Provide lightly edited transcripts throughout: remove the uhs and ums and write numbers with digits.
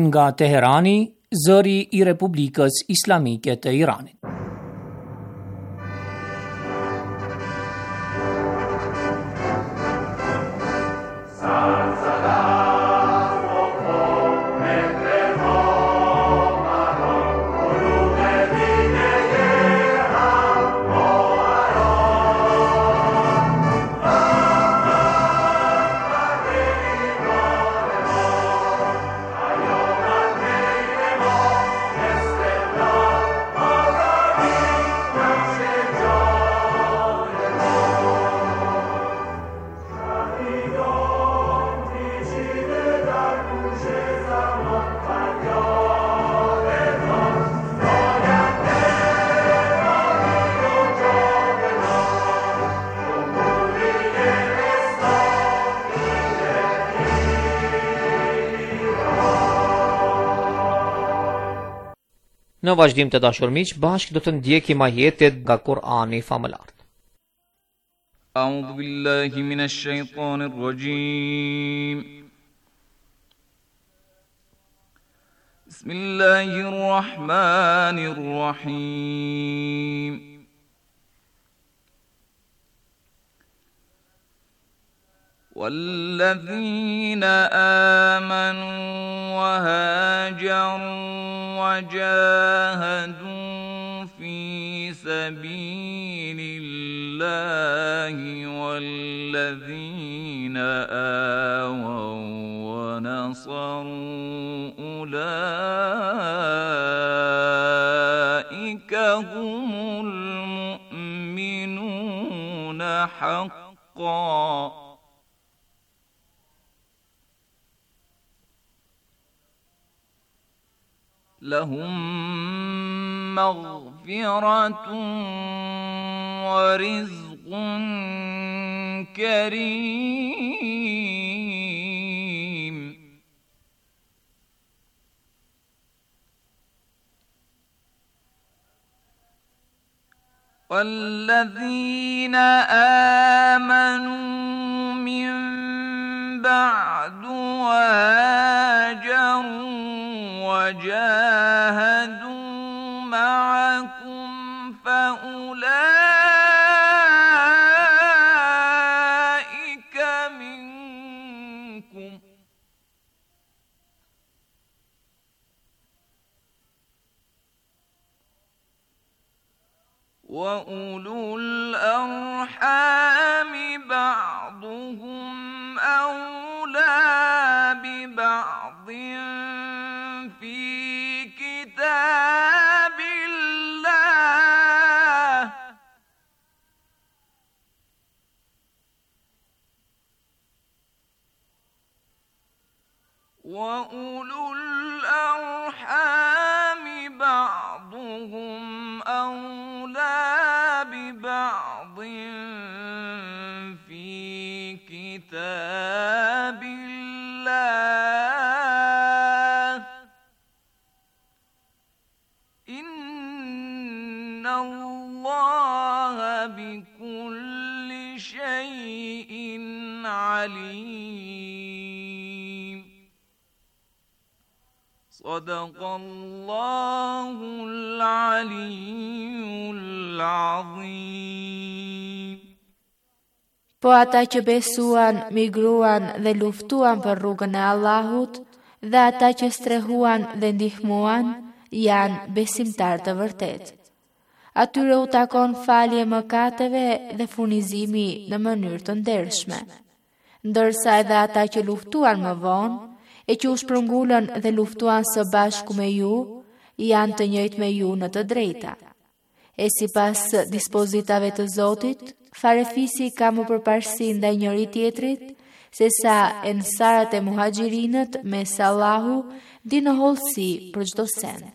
nga Teherani, zëri I Republikës Islamike të Iranit. Në vazhdim të dashur miq, bashkë do të ndjekim ajetet nga Kur'ani famëlar. A'udhu billahi minash shaitanir rajim. Bismillahir rahmanir rahim. والذين آمنوا وهاجروا وجاهدوا في سبيل الله والذين آووا ونصروا أولئك هم المؤمنون حقا لهم مغفرة ورزق كريم والذين آمنوا من بعد وهاجروا وجاهدوا معكم فأولئك منكم وأولو الأرحام بعضهم أولى ببعض في كتاب الله وأولو الأرحام بعضهم أولى ببعض في كتاب الله إن الله بكل شيء عليم صدق الله العلي العظيم. Po ata që besuan, migruan dhe luftuan për rrugën e Allahut, dhe ata që strehuan dhe ndihmuan, janë besimtar të vërtet. Atyre u takon falje mëkateve dhe furnizimi në mënyrë të ndershme. Ndërsa edhe ata që luftuan më vonë, e që u shpërngullën dhe luftuan së bashku me ju, janë të njëjtë me ju në të drejta. E sipas dispozitave të Zotit, farefisi ka më përparësi ndaj njëri tjetrit, se sa ensarët e muhaxhirinët me Allahu di në hollësi për çdo send.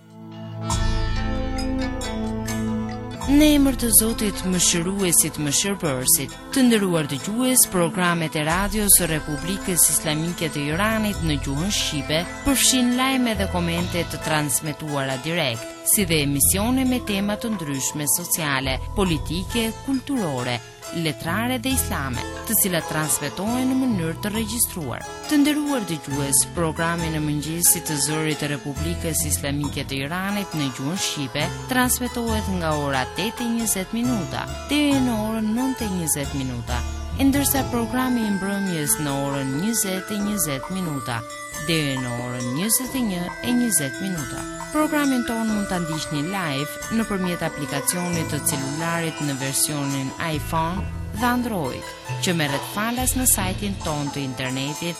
Në emër të Zotit mëshiruesit mëshirbërësit, të nderuar dëgjues, programet e radios së Republikës Islamike të Iranit në gjuhën shqipe përfshin lajme dhe komente të transmetuara direkt, si dhe emisione me tema të ndryshme sociale, politike, kulturore, letrare dhe islame, të cilat transmetohen në mënyrë të regjistruar. Të nderuar dëgjues, programi në mëngjesit të Zërit të Republikës Islamike të Iranit në gjuhën shqipe transmetohet nga ora 8:20 minuta deri në orën 9:20 minuta, ndërsa programi i mbrëmjes në orën 20:20 minuta deri në orën 21:20 minuta. Programin ton mund ta ndiqni live nëpërmjet aplikacionit të celularit në versionin iPhone dhe Android, që merret falas në sajtin ton të internetit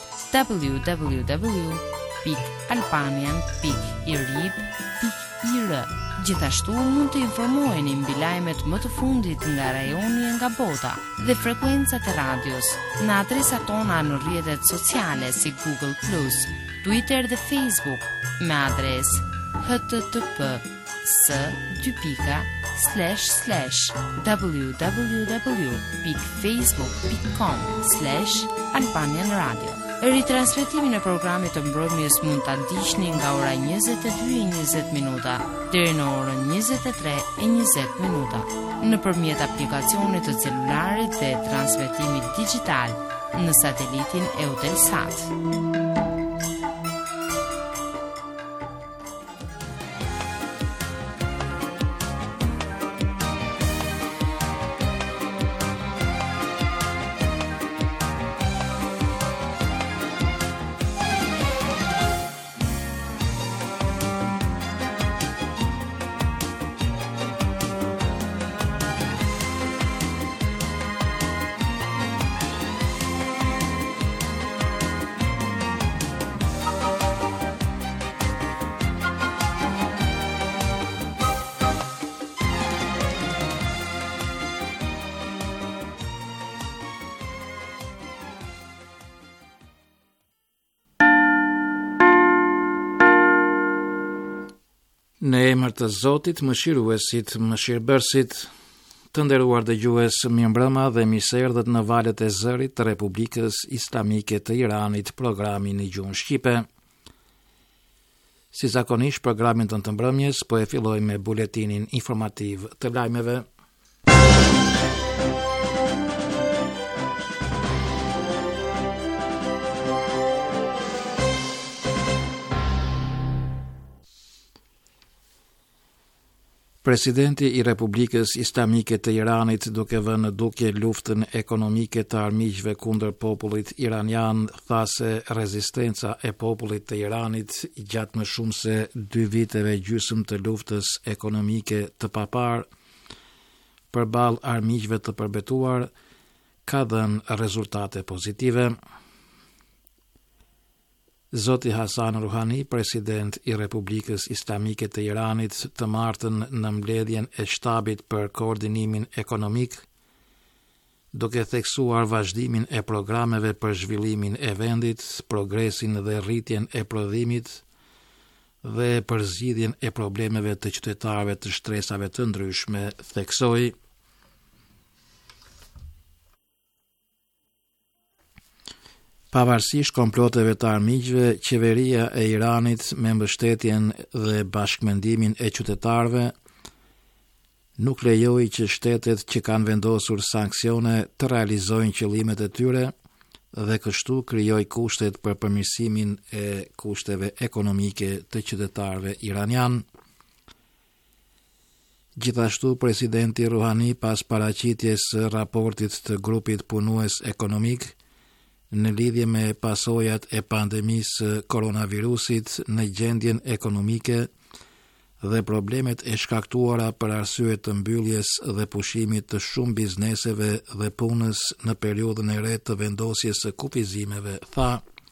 www.albanian.irib.ir. Gjithashtu mund të informoheni mbi lajmet më të fundit nga rajoni e nga bota dhe frekuencat e radios në adresat tona në rrjetet sociale si Google+, Twitter dhe Facebook me adresë http://www.facebook.com/Albanian Radio. Ritransmetimin e programit të mbrëmjes mund ta ndiqni nga ora 22:20 minuta deri në orën 23:20 minuta nëpërmjet aplikacionit të celularit dhe transmetimit digjital në satelitin Eutelsat. Në emër të Zotit, mëshiruesit, mëshirbërësit, të nderuar dëgjues, mirëmbrëma dhe mirëseardhët në valët e Zërit të Republikës Islamike të Iranit, programin në gjuhën shqipe. Si zakonisht, programin tonë të mbrëmjes po e filloj me buletinin informativ të lajmeve. Presidenti i Republikës Islamike të Iranit, duke vënë në dukje luftën ekonomike të armiqve kundër popullit iranian, tha se rezistenca e popullit të Iranit gjatë më shumë se 2 viteve gjysmë të luftës ekonomike të papar përballë armiqve të përbetuar ka dhënë rezultate pozitive. Zoti Hasan Rouhani, president i Republikës Islamike të Iranit, të martën në mbledhjen e shtabit për koordinimin ekonomik, duke theksuar vazhdimin e programeve për zhvillimin e vendit, progresin dhe rritjen e prodhimit dhe përzgjidhjen e problemeve të qytetarëve të shtresave të ndryshme, theksoi. Pavarësisht komploteve të armiqve, qeveria e Iranit me mbështetjen dhe bashkëmendimin e qytetarëve nuk lejoi që shtetet që kanë vendosur sanksione të realizojnë qëllimet e tyre dhe kështu krijoi kushtet për përmirësimin e kushteve ekonomike të qytetarëve iranian. Gjithashtu, presidenti Rouhani, pas paraqitjes së raportit të grupit punues ekonomik në lidhje me pasojat e pandemisë koronavirusit në gjendjen ekonomike dhe problemet e shkaktuara për arsye të mbylljes dhe pushimit të shumë bizneseve dhe punës në periudhën e re të vendosjes së kufizimeve, tha: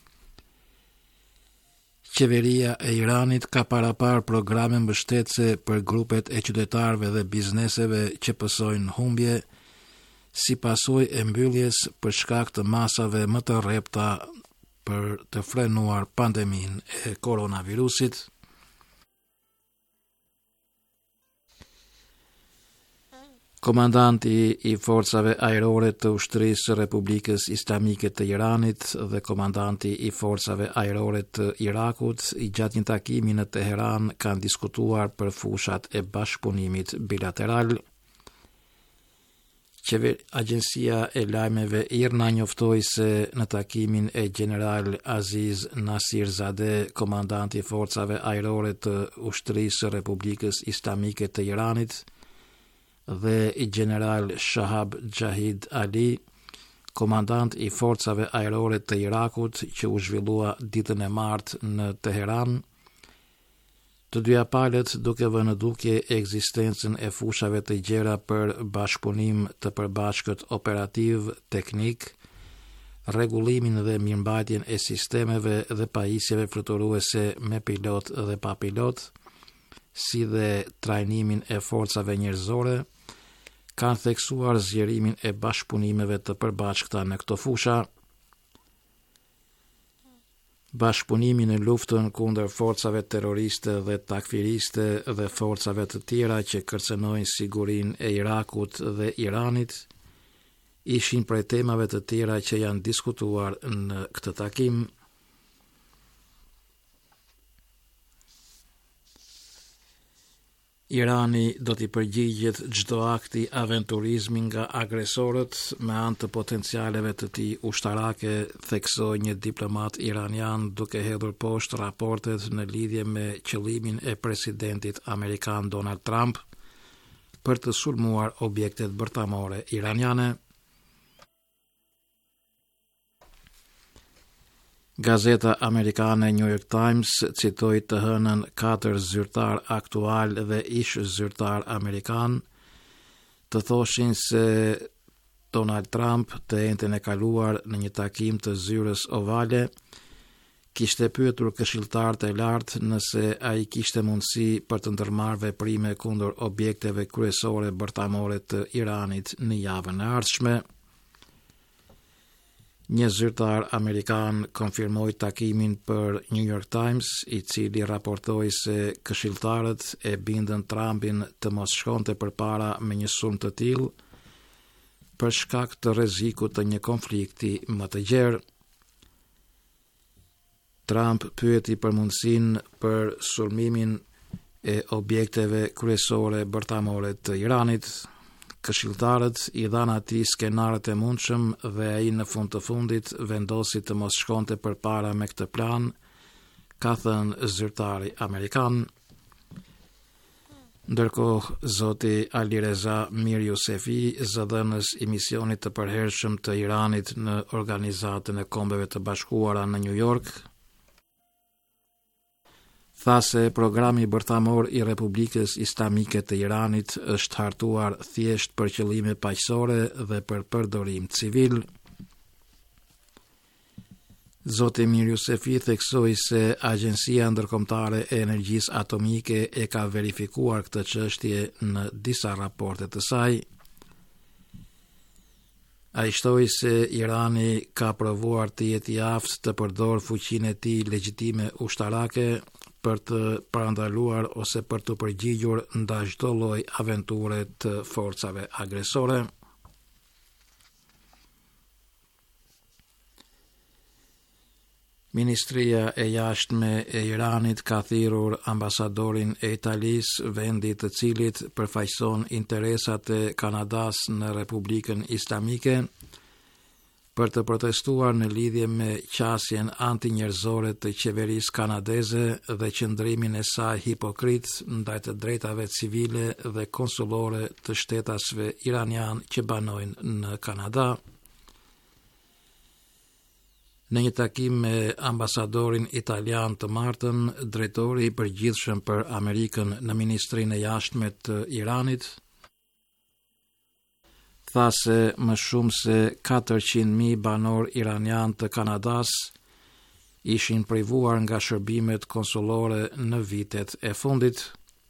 Qeveria e Iranit ka parapar programe mbështetëse për grupet e qytetarëve dhe bizneseve që pësojnë humbje si pasojë e mbylljes për shkak të masave më të rrepta për të frenuar pandeminë e koronavirusit. Komandanti i forcave ajrore të ushtrisë së Republikës Islamike të Iranit dhe komandanti i forcave ajrore të Irakut, gjatë një takimi në Teheran, kanë diskutuar për fushat e bashkëpunimit bilateral. Agjencia e lajmeve IRNA njoftoi se në takimin e general Aziz Nasirzadeh, komandanti i forcave ajrore të ushtrisë së Republikës Islamike të Iranit, dhe i general Shahab Jahid Ali, komandant i forcave ajrore të Irakut, që u zhvillua ditën e martë në Teheran. Të dyja palët duke vënë dukje ekzistencën e fushave të gjera për bashkëpunim të përbashkët operativ, teknik, rregullimin dhe mirëmbajtjen e sistemeve dhe pajisjeve fluturuese me pilot dhe pa pilot, si dhe trajnimin e forcave njerëzore, kanë theksuar zgjerimin e bashkëpunimeve të përbashkëta në këto fusha. Bashkëpunimi në luftën kundër forcave terroriste dhe takfiriste dhe forcave të tjera që kërcënojnë sigurinë e Irakut dhe Iranit ishin prej temave të tjera që janë diskutuar në këtë takim. Irani do t'i përgjigjet çdo akti aventurizmi nga agresorët me anë të potencialeve të tij ushtarake, theksoi një diplomat iranian duke hedhur poshtë raportet në lidhje me qëllimin e presidentit amerikan Donald Trump për të sulmuar objektet bërtamore iraniane. Gazeta amerikane New York Times citoi të hënën 4 zyrtar aktual dhe ish zyrtar amerikan të thoshin se Donald Trump të entën e kaluar në një takim të zyrës ovale kishte pyetur këshilltarët e lartë nëse ai kishte mundësi për të ndërmarrë veprime kundër objekteve kryesore bërtamore të Iranit në javën e ardhshme. Një zyrtar amerikan konfirmoi takimin për New York Times, i cili raportoi se këshilltarët e bindën Trumpin të mos shkonte përpara me një sulm të tillë për shkak të rrezikut të një konflikti më të gjerë. Trump pyeti për mundësinë për sulmimin e objekteve kryesore bërtamore të Iranit. Këshilltarët i dhanë atij skenarët e mundshëm dhe ai në fund të fundit vendosi të mos shkonte përpara me këtë plan, ka thënë zyrtari amerikan. Ndërkohë, zoti Alireza Mir Yousefi, zëdhënës i misionit të përhershëm të Iranit në Organizatën e Kombeve të Bashkuara në New York, tha se programi bërtamor i Republikës Islamike të Iranit është hartuar thjesht për qëllime paqësore dhe për përdorim civil. Zoti Mir Yousefi theksoi se Agjencia Ndërkombëtare e Energjisë Atomike e ka verifikuar këtë çështje në disa raporte të saj. Ai shtoi se Irani ka provuar të jetë i aftë të përdorë fuqinë e tij legjitime ushtarake për të parandaluar ose për të përgjigjur ndaj çdo lloji aventure të forcave agresore. Ministria e Jashtme e Iranit ka thirrur ambasadorin e Italisë, vendi të cilit përfaqëson interesat e Kanadas në Republikën Islamike, për të protestuar në lidhje me qasjen antinjerëzore të qeverisë kanadeze dhe qëndrimin e saj hipokrit ndaj të drejtave civile dhe konsullore të shtetasve iranian që banojnë në Kanada. Në një takim me ambasadorin italian të martën, drejtori i përgjithshëm për Amerikën në Ministrinë e Jashtme të Iranit tha se më shumë se 400.000 banor iranian të Kanadas ishin privuar nga shërbimet konsullore në vitet e fundit.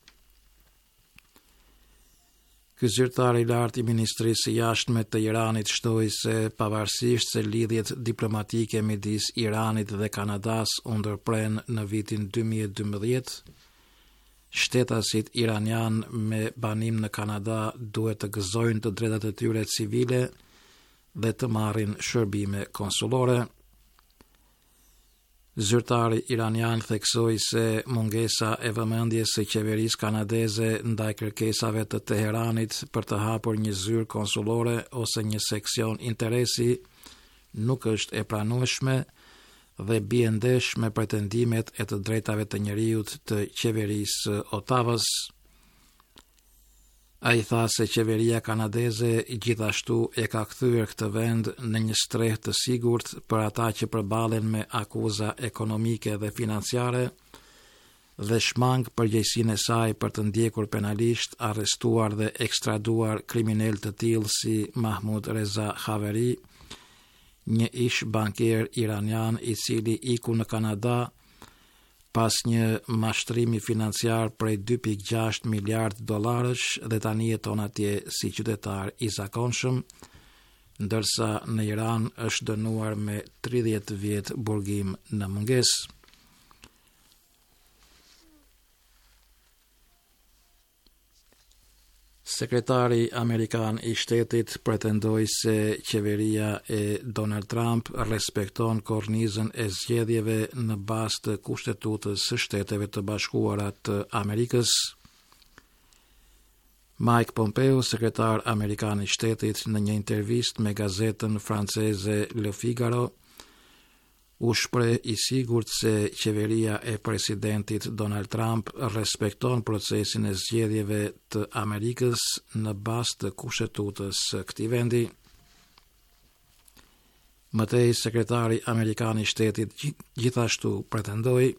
Ky zyrtar i lartë i Ministrisë së Jashtme të Iranit shtoi se pavarësisht se lidhjet diplomatike midis Iranit dhe Kanadas u ndërpren në vitin 2012, shtetasit iranian me banim në Kanada duhet të gëzojnë të drejtat e tyre civile dhe të marrin shërbime konsullore. Zyrtari iranian theksoi se mungesa e vëmendjes së qeverisë kanadeze ndaj kërkesave të Teheranit për të hapur një zyrë konsullore ose një seksion interesi nuk është e pranueshme dhe bie ndesh me pretendimet e të drejtave të njeriut të qeverisë Otavës. Ai tha se qeveria kanadeze gjithashtu e ka kthyer këtë vend në një streh të sigurt për ata që përballen me akuza ekonomike dhe financiare dhe shmang përgjegjësinë e saj për të ndjekur penalisht, arrestuar dhe ekstraduar kriminal të tillë si Mahmoud Reza Khaveri, një ish bankier iranian i cili iku në Kanada pas një mashtrimi financiar prej 2.6 miliard dollarësh dhe tani jeton atje si qytetar i zakonshëm, ndërsa në Iran është dënuar me 30 vjet burgim në mungesë. Sekretari Amerikan i shtetit pretendoi se qeveria e Donald Trump respekton kornizën e zgjedhjeve në bazë të Kushtetutës së Shteteve të Bashkuara të Amerikës. Mike Pompeo, sekretar Amerikan i shtetit, në një intervistë me gazetën franceze Le Figaro, u shpreh i sigurt se qeveria e presidentit Donald Trump respekton procesin e zgjedhjeve të Amerikës në bazë të Kushtetutës së këtij vendi. Mëtej, sekretari Amerikan i shtetit gjithashtu pretendoi: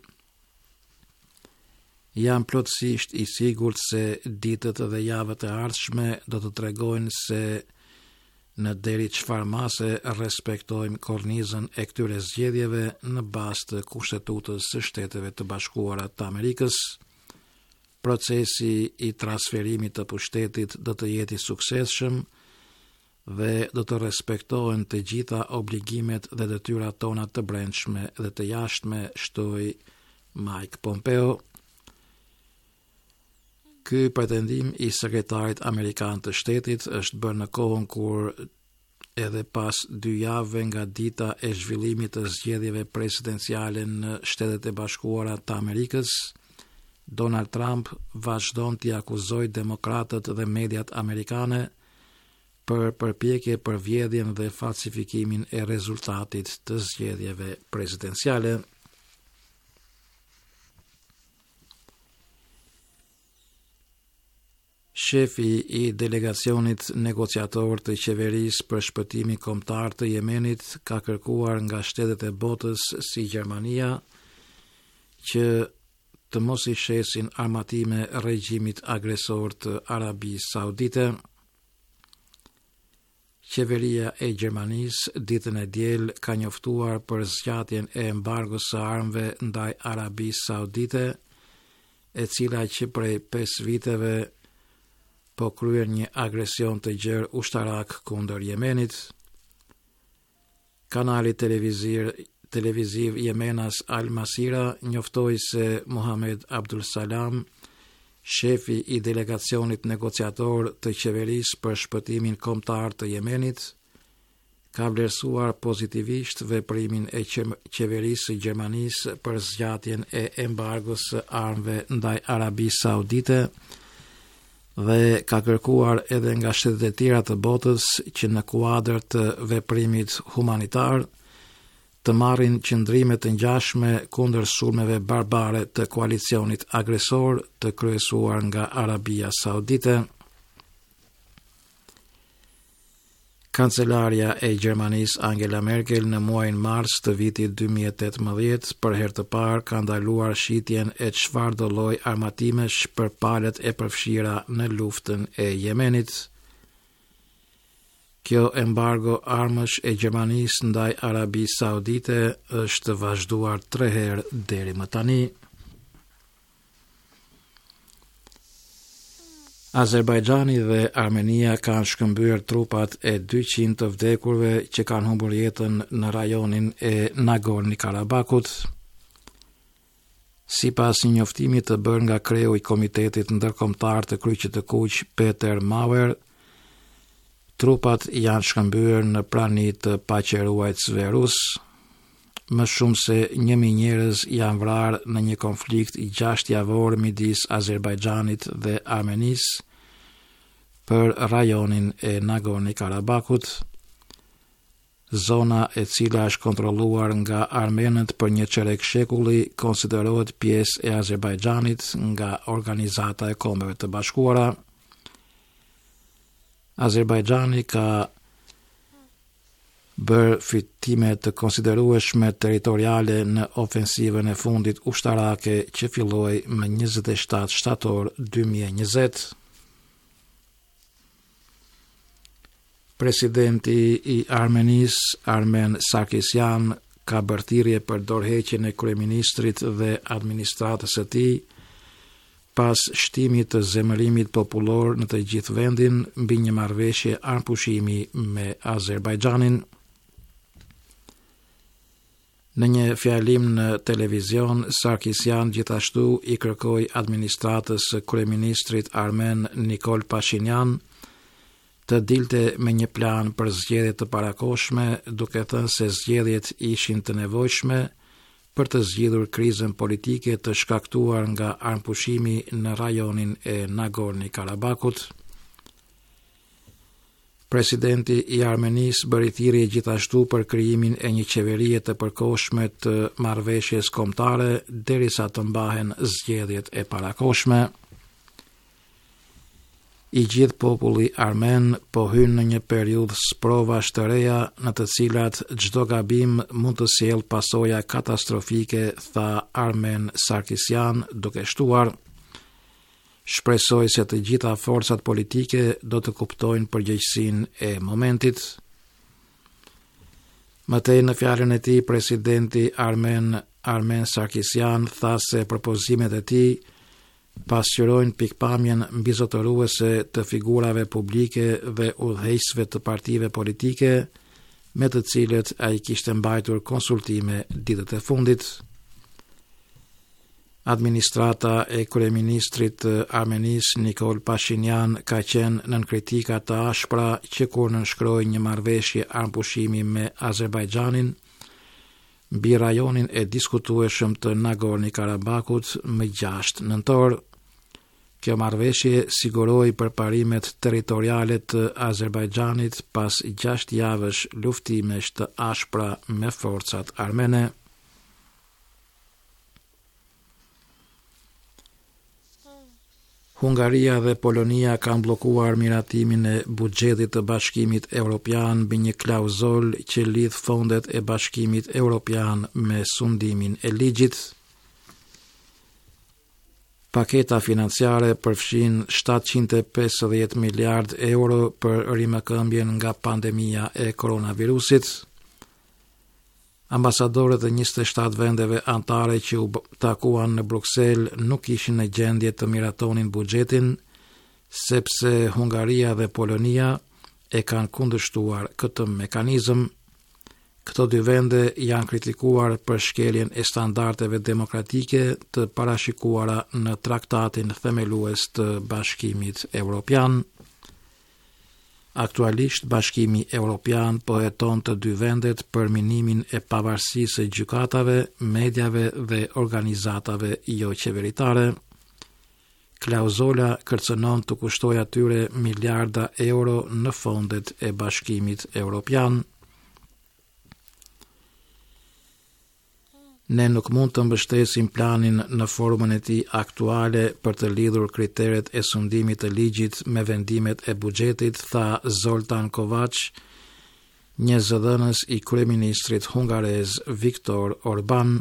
"Jam plotësisht i sigurt se ditët dhe javët e ardhshme do të tregojnë se në deri çfarë mase respektojmë kornizën e këtyre zgjedhjeve në bazë të Kushtetutës së Shteteve të Bashkuara të Amerikës. Procesi i transferimit të pushtetit do të jetë i suksesshëm dhe do të respektohen të gjitha obligimet dhe detyrat tona të brendshme dhe të jashtme", shtoi Mike Pompeo. Ky pretendim i sekretarit amerikan të shtetit është bërë në kohën kur edhe pas 2 javëve nga dita e zhvillimit të zgjedhjeve presidenciale në Shtetet e Bashkuara të Amerikës, Donald Trump vazhdon t'i akuzojë demokratët dhe mediat amerikane për përpjekje për vjedhjen dhe falsifikimin e rezultatit të zgjedhjeve presidenciale. Shefi i delegacionit negociator të qeverisë për shpëtimin kombëtar të Jemenit ka kërkuar nga shtetet e botës si Gjermania që të mos i shesin armatime regjimit agresor të Arabisë Saudite. Qeveria e Gjermanisë ditën e diel ka njoftuar për zgjatjen e embargos së armëve ndaj Arabisë Saudite, e cila që prej 5 viteve po kryer një agresion të gjerë ushtarak kundër Jemenit. Kanali televiziv Jemenas Al Masira njoftoi se Mohamed Abdul Salam, shefi i delegacionit negociator të qeverisë për shpëtimin kombëtar të Jemenit, ka vlerësuar pozitivisht veprimin e qeverisë së Gjermanisë për zgjatjen e embargos së armëve ndaj Arabisë Saudite dhe ka kërkuar edhe nga shtetet e tjera të botës që në kuadër të veprimit humanitar të marrin qëndrime të ngjashme kundër sulmeve barbare të koalicionit agresor të kryesuar nga Arabia Saudite. Kancelaria e Gjermanisë Angela Merkel në muajin mars të vitit 2018 për herë të parë ka ndaluar shitjen e çfarëdo lloj armatimesh për palët e përfshira në luftën e Jemenit. Kjo embargo armësh e Gjermanisë ndaj Arabisë Saudite është vazhduar 3 herë deri më tani. Azerbajxhani dhe Armenia kanë shkëmbyer trupat e 200 të vdekurve që kanë humbur jetën në rajonin e Nagorno-Karabakut. Sipas një njoftimi të bërë nga kreu i Komitetit Ndërkombëtar të Kryqit të Kuq, Peter Maurer, trupat janë shkëmbyer në prani të paqëruajtësve rus. më shumë se 1.000 njerëz janë vrarë në një konflikt i 6 javor midis Azerbajxhanit dhe Armenisë për rajonin e Nagorno-Karabakut, zona e cila është kontrolluar nga armenët për një çerek shekulli, konsiderohet pjesë e Azerbajxhanit nga Organizata e Kombeve të Bashkuara. Azerbajxhani ka bërë fitime të konsiderueshme territoriale në ofensivën e fundit ushtarake që filloi më 27 shtator 2020. Presidenti i Armenisë, Armen Sarkisyan, ka bërë thirrje për dorëheqjen e kryeministrit dhe administratës së tij pas shtimit të zemërimit popullor në të gjithë vendin mbi një marrëveshje armpushimi me Azerbajxhanin. Në një fjalim në televizion, Sarkisyan gjithashtu i kërkoi administratës së kryeministrit armen Nikol Pashinyan të dilte me një plan për zgjedhje të parakohshme, duke thënë se zgjedhjet ishin të nevojshme për të zgjidhur krizën politike të shkaktuar nga armpushimi në rajonin e Nagorno-Karabakut. Presidenti i Armenisë bëri thirrje gjithashtu për krijimin e një qeverie të përkohshme të marrëveshjes kombëtare derisa të mbahen zgjedhjet e parakohshme. I gjithë populli armen po hyn në një periudhë sprovash të reja në të cilat çdo gabim mund të sjellë pasoja katastrofike, tha Armen Sarkisyan, duke shtuar: shpresoj se të gjitha forcat politike do të kuptojnë përgjegjësinë e momentit. Mëtej në fjalën e tij, presidenti Armen Sarkisyan tha se propozimet e tij pasqyrojnë pikpamjen mbizotëruese të figurave publike dhe udhëheqësve të partive politike me të cilët ai kishte mbajtur konsultime ditët e fundit. Administrata e kryeministrit Armenisë Nikol Pashinyan ka qenë nën kritika të ashpra që kur nënshkroi një marrëveshje armpushimi me Azerbajxhanin mbi rajonin e diskutueshëm të Nagorno-Karabakut më 6 nëntor. Kjo marrëveshje siguroi përparimet territoriale të Azerbajxhanit pas 6 javësh luftimesh të ashpra me forcat armene. Hungaria dhe Polonia kanë bllokuar miratimin e buxhetit të Bashkimit Evropian mbi një klauzol që lidh fondet e Bashkimit Evropian me sundimin e ligjit. Paketa financiare përfshin 750 miliard euro për rimëkëmbjen nga pandemia e koronavirusit. Ambasadorët e 27 vendeve anëtare që u takuan në Bruksel nuk ishin në gjendje të miratonin buxhetin, sepse Hungaria dhe Polonia e kanë kundërshtuar këtë mekanizëm. Këto dy vende janë kritikuar për shkeljen e standardeve demokratike të parashikuara në traktatin themelues të Bashkimit Evropian. Aktualisht Bashkimi Evropian po heton të dy vendet për minimin e pavarësisë së gjykatave, mediave dhe organizatave jo qeveritare. Klauzola kërcënon të kushtoj atyre miliarda euro në fondet e Bashkimit Evropian. Ne nuk mund të mbështesim planin në formën e tij aktuale për të lidhur kriteret e sundimit të ligjit me vendimet e buxhetit, tha Zoltan Kovac, një zëdhënës i kryeministrit hungarez Viktor Orban.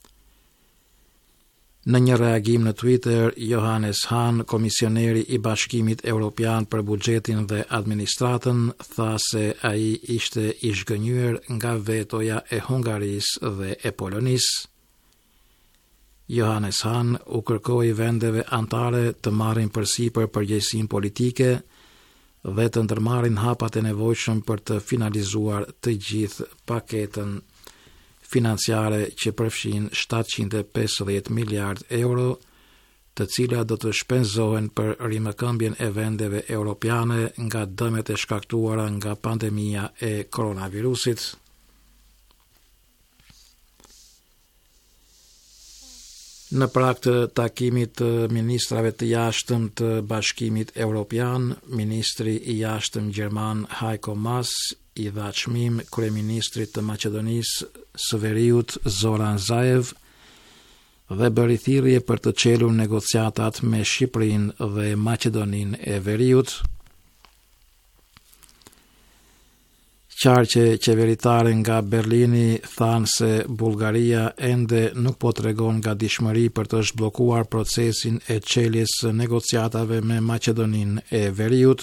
Në një reagim në Twitter, Johannes Hahn, komisioneri i Bashkimit Evropian për buxhetin dhe administratën, tha se ai ishte i zhgënjur nga vetoja e Hungarisë dhe e Polonisë. Johannes Hahn u kërkoi vendeve anëtare të marrin përsipër përgjegjësinë politike dhe të ndërmarrin hapat e nevojshëm për të finalizuar të gjithë paketën financiare që përfshin 750 miliard euro, të cilat do të shpenzohen për rimëkëmbjen e vendeve europiane nga dëmet e shkaktuara nga pandemia e koronavirusit. Në prag të takimit të ministrave të jashtëm të Bashkimit Evropian, ministri i jashtëm gjerman Heiko Maas i dha çmim kryeministrit të Maqedonisë së Veriut Zoran Zaev dhe bëri thirrje për të çelur negociatat me Shqipërinë dhe Maqedoninë e Veriut. Qarqe qeveritare nga Berlini thanë se Bullgaria ende nuk po tregon gatishmëri për të zhbllokuar procesin e çeljes së negociatave me Maqedoninë e Veriut.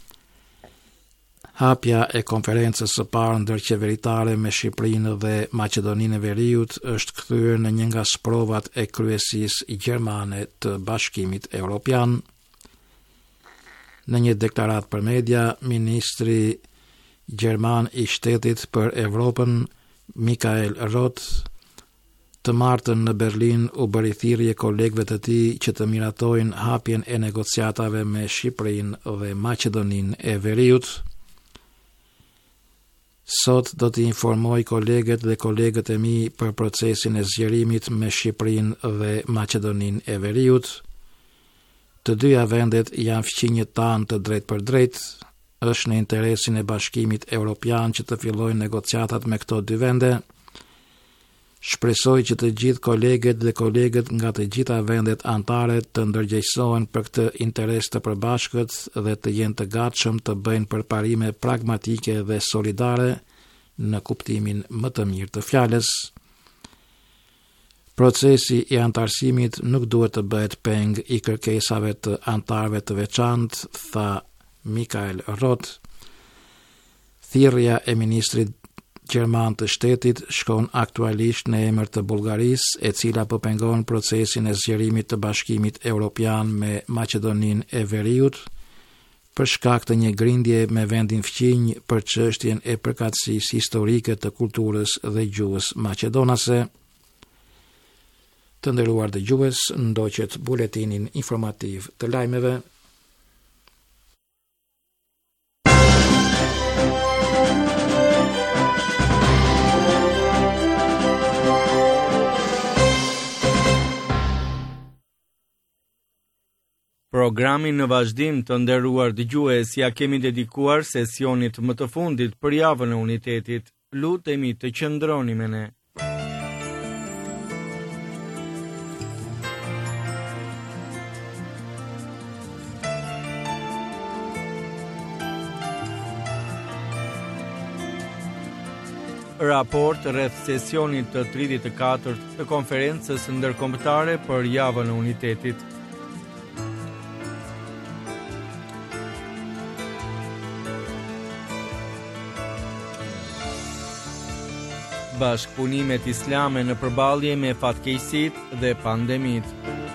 Hapja e konferencës së parë ndërqeveritare me Shqipërinë dhe Maqedoninë e Veriut është kthyer në një nga sprovat e kryesisë gjermane të Bashkimit Evropian. Në një deklaratë për media, ministri Gjerman i shtetit për Evropën, Mikael Roth, të martën në Berlin u bëri thirrje kolegëve të tij që të miratojnë hapjen e negociatave me Shqipërinë dhe Maqedoninë e Veriut. Sot do të informoj kolegët dhe kolegët e mi për procesin e zgjerimit me Shqipërinë dhe Maqedoninë e Veriut. Të dyja vendet janë fqinjet tanë të drejt për drejt. Është në interesin e Bashkimit Evropian që të fillojnë negociatat me këto dy vende. Shpresoj që të gjithë kolegët dhe kolegët nga të gjitha vendet anëtare të ndërgjegjësohen për këtë interes të përbashkët dhe të jenë të gatshëm të bëjnë përparime pragmatike dhe solidare në kuptimin më të mirë të fjalës. Procesi i antarësimit nuk duhet të bëhet peng i kërkesave të anëtarëve të veçantë, tha Mikael Roth. Thirrja e ministrit gjerman të shtetit shkon aktualisht në emër të Bullgarisë, e cila po pengon procesin e zgjerimit të Bashkimit Evropian me Maqedoninë e Veriut për shkak të një grindje me vendin fqinj për çështjen e përkatësisë historike të kulturës dhe gjuhës maqedonase. Të nderuar dëgjues, ndoqet buletinin informativ të lajmeve. Programin në vazhdim të nderuar dëgjues, ja kemi dedikuar sesionit më të fundit për javën e unitetit. Lutemi të qëndroni me ne. Raport rreth sesionit të 34 të konferencës ndërkombëtare për javën e unitetit. Bashkëpunimet islame në përballje me fatkeqësitë dhe pandemitë.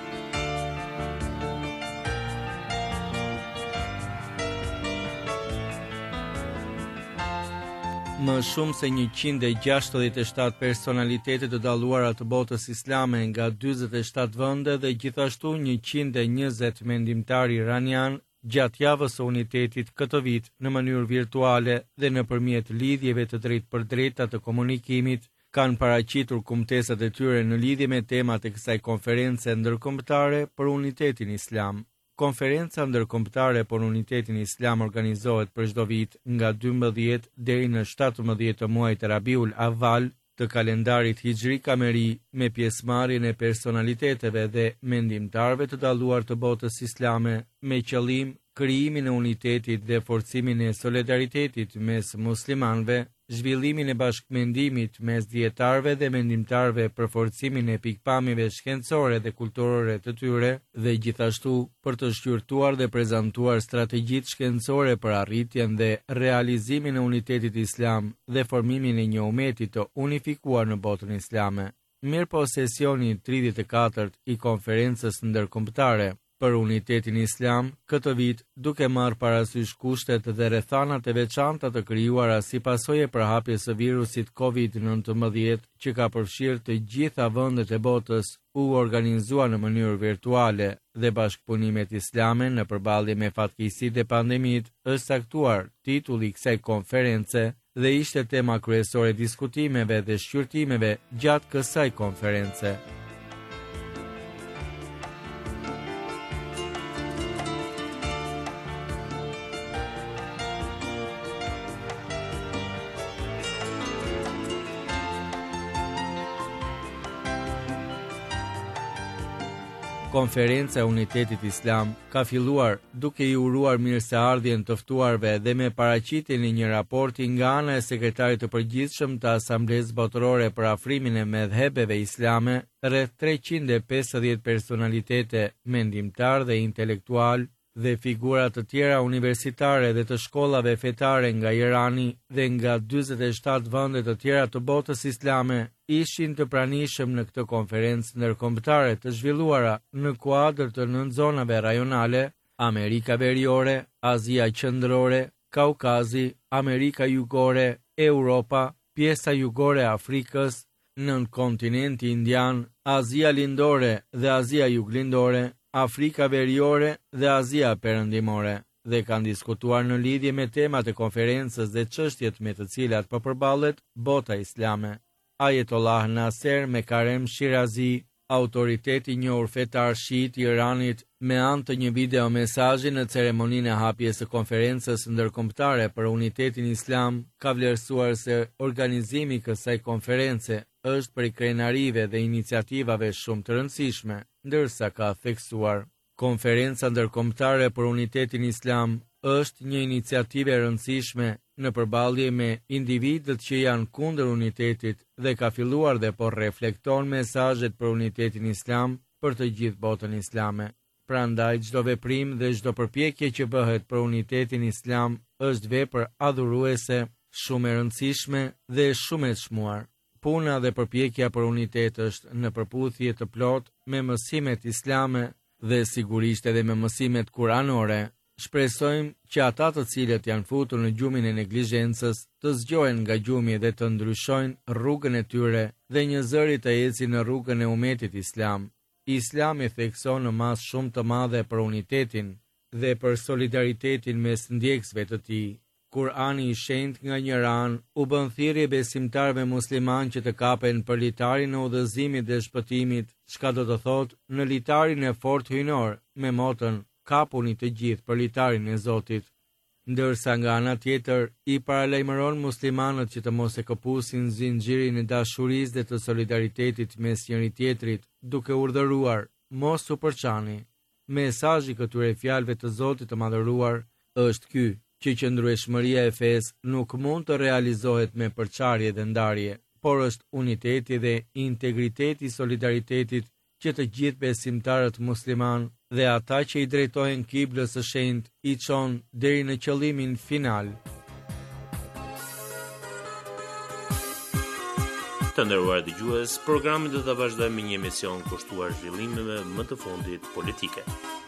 Më shumë se 167 personalitete të dalluara të botës islame nga 47 vende dhe gjithashtu 120 mendimtarë iranian gjatë javës së unitetit këtë vit në mënyrë virtuale dhe nëpërmjet lidhjeve të drejtpërdrejta të komunikimit, kanë paraqitur kumtesat e tyre në lidhje me temat e kësaj konference ndërkombëtare për unitetin islam. Konferenca ndërkombëtare për unitetin islam organizohet për çdo vit nga 12 deri në 17 të muajit Rabiul Awwal të kalendarit hijri kameri, me pjesëmarrjen e personaliteteve dhe mendimtarëve të dalluar të botës islame, me qëllim krijimin e unitetit dhe forcimin e solidaritetit mes muslimanëve, zhvillimin e bashkëmendimit mes dietarëve dhe mendimtarëve për forcimin e pikpamjeve shkencore dhe kulturore të tyre, dhe gjithashtu për të shqyrtuar dhe prezantuar strategjitë shkencore për arritjen dhe realizimin e unitetit islam dhe formimin e një umeti të unifikuar në botën islame. Mirëpo sesioni 34 i konferencës ndërkombëtare për unitetin islam këtë vit, duke marrë parasysh kushtet dhe rrethanat e veçanta të krijuara si pasojë e përhapjes së virusit COVID-19 që ka përfshirë të gjitha vendet e botës, u organizua në mënyrë virtuale dhe bashkëpunimet islame në përballje me fatkeqësitë dhe pandemitë, është saktuar titulli i kësaj konference dhe ishte tema kryesore diskutimeve dhe shqyrtimeve gjatë kësaj konference. Konferenca e Unitetit Islam ka filluar duke i uruar mirëseardhjen të ftuarve dhe me paraqitjen e një raporti nga ana e sekretarit të përgjithshëm të Asamblesë Botërore për afrimin e medhhebeve islame, rreth 350 personalitete mendimtar dhe intelektual dhe figura të tjera universitare dhe të shkollave fetare nga Irani dhe nga 47 vende të tjera të botës islame ishin të pranishëm në këtë konferencë ndërkombëtare të zhvilluara në kuadër të 9 zonave rajonale: Amerika Veriore, Azia Qendrore, Kaukazi, Amerika Jugore, Europa, pjesa jugore e Afrikës, nën kontinenti indian, Azia Lindore dhe Azia Juglindore, Afrika Veriore dhe Azia Perëndimore, dhe kanë diskutuar në lidhje me temat e konferencës dhe çështjet me të cilat po përballet bota islame. Ayetollah Nasser Mekarem Shirazi, autoriteti i njohur fetar shiit i Iranit, me anë të një video mesazhi në ceremoninë e hapjes së konferencës ndërkombëtare për unitetin islam, ka vlerësuar se organizimi i kësaj konference është prej krenarive dhe iniciativave shumë të rëndësishme, ndërsa ka theksuar: Konferenca ndërkombëtare për unitetin islam është një iniciativë e rëndësishme në përballje me individët që janë kundër unitetit dhe ka filluar dhe po reflekton mesazhet për unitetin islam për të gjithë botën islame. Prandaj çdo veprim dhe çdo përpjekje që bëhet për unitetin islam është vepër adhuruese, shumë e rëndësishme dhe shumë e çmuar. Puna dhe përpjekja për unitet është në përputhje të plot me mësimet islame dhe sigurisht edhe me mësimet kuranore. Shpresojmë që ata të cilët janë futur në gjumin e neglizhencës të zgjohen nga gjumi dhe të ndryshojnë rrugën e tyre dhe një zëri të eci në rrugën e umetit islam. Islami thekson në masë shumë të madhe për unitetin dhe për solidaritetin mes ndjekësve të tij. Kurani i shenjtë nga një anë u bën thirrje besimtarëve musliman që të kapen për litarin e udhëzimit dhe shpëtimit, çka do të thotë në litarin e fortë hyjnor, me motën kapuni të gjithë për litarin e Zotit. Ndërsa nga ana tjetër i paralajmëron muslimanët që të mos e këpusin zinxhirin e dashurisë dhe të solidaritetit mes njëri tjetrit, duke urdhëruar: mos u përçani. Mesazhi këtyre fjalëve të Zotit të madhëruar është ky, që qëndrueshmëria e fesë nuk mund të realizohet me përçarje dhe ndarje, por është uniteti dhe integriteti i solidaritetit që të gjithë besimtarët musliman dhe ata që i drejtohen kiblës së shenjtë i çon deri në qëllimin final. Të nderuar dëgjues, programin do ta vazhdojmë me një emision kushtuar zhvillimeve më të fundit politike.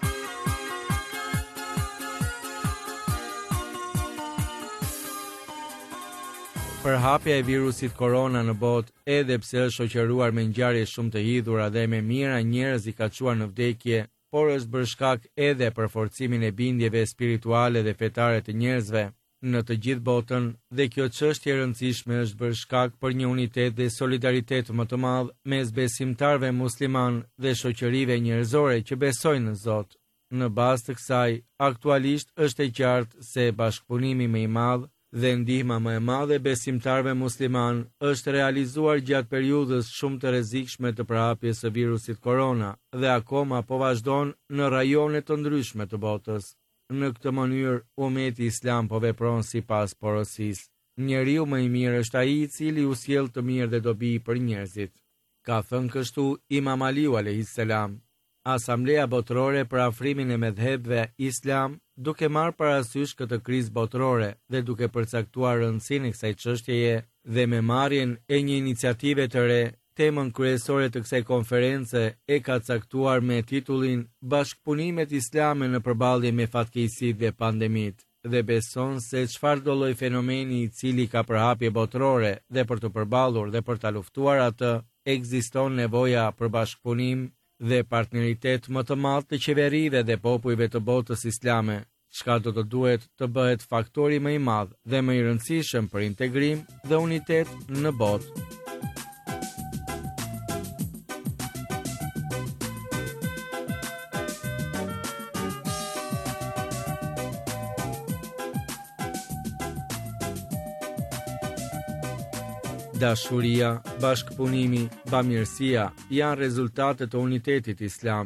Përhapja e virusit korona në botë, edhe pse është shoqëruar me ngjarje shumë të hidhura dhe me mijëra njerëz i ka çuar në vdekje, por është bërë shkak edhe për forcimin e bindjeve spirituale dhe fetare të njerëzve në të gjithë botën, dhe kjo çështje e rëndësishme është bërë shkak për një unitet dhe solidaritet më të madh mes besimtarëve musliman dhe shoqërive njerëzore që besojnë në Zot. Në bazë të kësaj, aktualisht është e qartë se bashkëpunimi më i madh dhe ndihma më e madhe besimtarëve musliman është realizuar gjatë periudhës shumë të rrezikshme të përhapjes së virusit korona dhe akoma po vazhdon në rajone të ndryshme të botës. Në këtë mënyrë, umeti islam po vepron sipas porosisë. Njeriu më i mirë është ai i cili u sjell të mirë dhe dobi për njerëzit. Ka thënë kështu Imam Aliu alayhis salam. Asamblea Botërore për afrimin e medhhebeve islam, duke marrë parasysh këtë krizë botërore dhe duke përcaktuar rëndësinë e kësaj çështjeje dhe me marrjen e një iniciative të re, temën kryesore të kësaj konference e ka caktuar me titullin Bashkëpunimet islame në përballje me fatkeqësitë dhe pandemitë, dhe beson se çfarëdo lloj fenomeni i cili ka përhapje botërore dhe për të përballur dhe për ta luftuar atë, ekziston nevoja për bashkëpunim dhe partneritet më të madh të qeverive dhe popujve të botës islame, çka do të duhet të bëhet faktori më i madh dhe më i rëndësishëm për integrim dhe unitet në botë. Dashuria, bashkëpunimi, bamirësia janë rezultate të unitetit islam.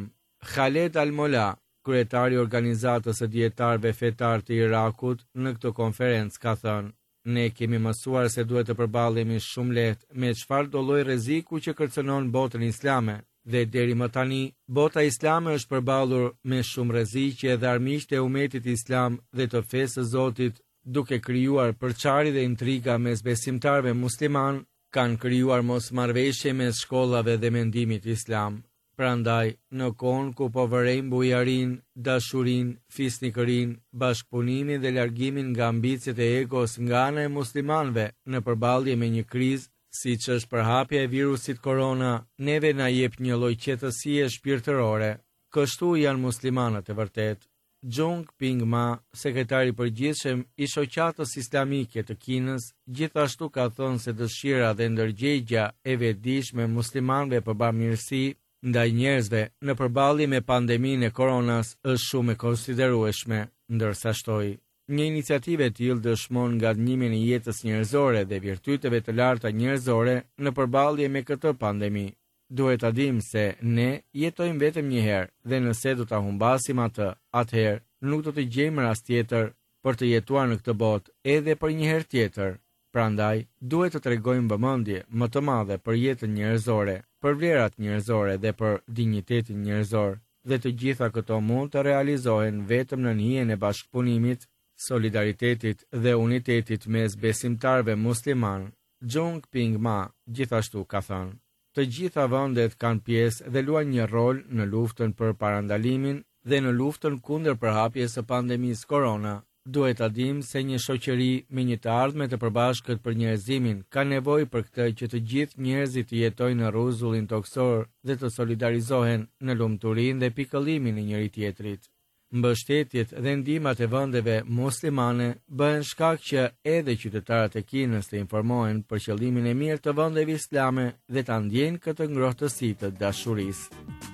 Khaled Al-Mola, kryetari i organizatës së dietarëve fetar të Irakut, në këtë konferencë ka thënë: "Ne kemi mësuar se duhet të përballemi shumë lehtë me çfarë do lloj rreziku që kërcënon botën islame, dhe deri më tani bota islame është përballur me shumë rreziqe dhe armiqtë e umetit islam dhe të fesë së Zotit, duke krijuar përçarje dhe intriga mes besimtarëve musliman, kanë krijuar mosmarrveshje mes shkollave dhe mendimit islam. Prandaj, në kohën ku po vërejmë bujarin, dashurin, fisnikërin, bashkëpunimin dhe largimin nga ambicjet e egos nga ana e muslimanëve në përballje me një krizë, siç është përhapja e virusit korona, neve na jep një lloj qetësie shpirtërore. Kështu janë muslimanët e vërtet." Jung Ping Ma, sekretari i përgjithshëm i Shoqatës Islamike të Kinës, gjithashtu ka thënë se dëshira dhe ndërgjegja e vetëdijshme e muslimanëve për bamirësi ndaj njerëzve në përballje me pandeminë e koronas është shumë e konsiderueshme, ndërsa shtoi: "Një iniciativë e tillë dëshmon ngadnimin e jetës njerëzore dhe virtyteve të larta njerëzore në përballje me këtë pandemi. Duhet ta dimë se ne jetojmë vetëm një herë dhe nëse do ta humbasim atë, atëherë nuk do të gjejmë rast tjetër për të jetuar në këtë botë edhe për një herë tjetër. Prandaj, duhet të tregojmë vëmendje më të madhe për jetën njerëzore, për vlerat njerëzore dhe për dinjitetin njerëzor, dhe të gjitha këto mund të realizohen vetëm në hijen e bashkëpunimit, solidaritetit dhe unitetit mes besimtarëve musliman." Jung Ping Ma gjithashtu ka thënë: "Të gjitha vendet kanë pjesë dhe luajnë një rol në luftën për parandalimin dhe në luftën kundër përhapjes së pandemisë korona. Duhet ta dimë se një shoqëri me një të ardhme të përbashkët për njerëzimin ka nevojë për këtë që të gjithë njerëzit të jetojnë në rrezullin toksor dhe të solidarizohen në lumturinë dhe pikëllimin e njëri tjetrit. Mbështetjet dhe ndihmat e vendeve muslimane bëhen shkak që edhe qytetarët e Kinës të informohen për qëllimin e mirë të vendeve islame dhe ta ndjejnë këtë ngrohtësi të dashurisë."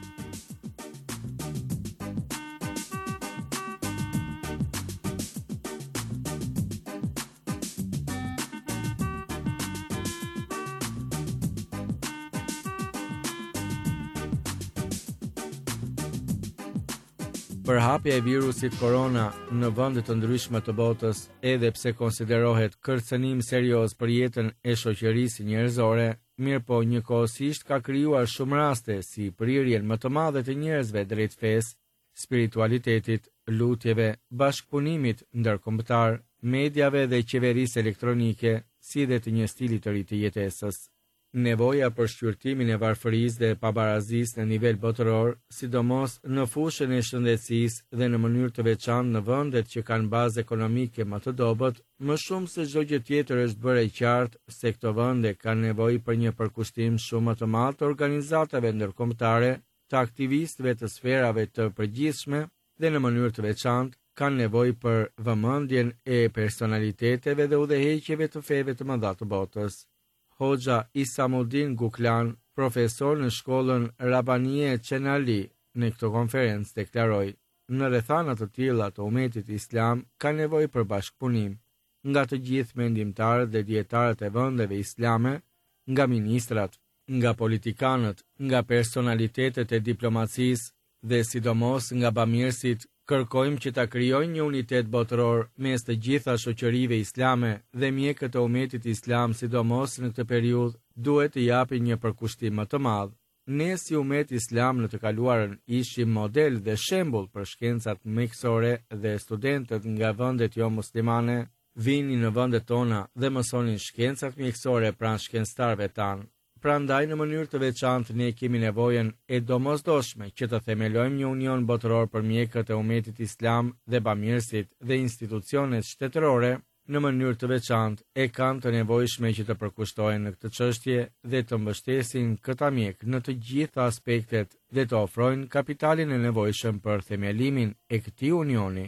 Përhapja e virusit korona në vende të ndryshme të botës, edhe pse konsiderohet kërcënim serioz për jetën e shoqërisë njerëzore, mirëpo njëkohësisht ka krijuar shumë raste si prirjen më të madhe të njerëzve drejt fesë, spiritualitetit, lutjeve, bashkëpunimit ndërkombëtar, mediave dhe qeverisë elektronike, si dhe të një stili të ri të jetesës. Nevoja për shqyrtimin e varfërisë dhe pabarazisë në nivel botëror, sidomos në fushën e shëndetësisë dhe në mënyrë të veçantë në vendet që kanë bazë ekonomike më të dobët, më shumë se çdo gjë tjetër është bërë e qartë se këto vende kanë nevojë për një përkushtim shumë më të madh të organizatave ndërkombëtare, të aktivistëve të sferave të përgjithshme dhe në mënyrë të veçantë kanë nevojë për vëmendjen e personaliteteve dhe udhëheqjeve të feve të mëdha të botës. Hoxha Isamuddin Guklan, profesor në shkollën Rabanie Qenali, në këtë konferencë deklaroi: "Në rrethana të tilla të umetit islam ka nevojë për bashkëpunim nga të gjithë mendimtarët dhe dietarët e vendeve islame, nga ministrat, nga politikanët, nga personalitetet e diplomacisë dhe sidomos nga bamirësit. Kërkojmë që ta krijojnë një unitet botëror mes të gjitha shoqërive islame dhe mjekët e umetit islam, sidomos në këtë periudhë, duhet të japin një përkushtim më të madh. Ne si umet islam në të kaluarën ishim model dhe shembull për shkencat mjekësore dhe studentët nga vendet jo muslimane vinin në vendet tona dhe mësonin shkencat mjekësore pranë shkencëtarëve tanë. Prandaj në mënyrë të veçantë ne kemi nevojën e domosdoshme që të themelojmë një union botëror për mjekët e umetit islam dhe bamirësit dhe institucionet shtetërore në mënyrë të veçantë e kanë të nevojshme që të përkushtohen në këtë çështje dhe të mbështesin këta mjek në të gjitha aspektet dhe të ofrojnë kapitalin e nevojshëm për themelimin e këtij unioni.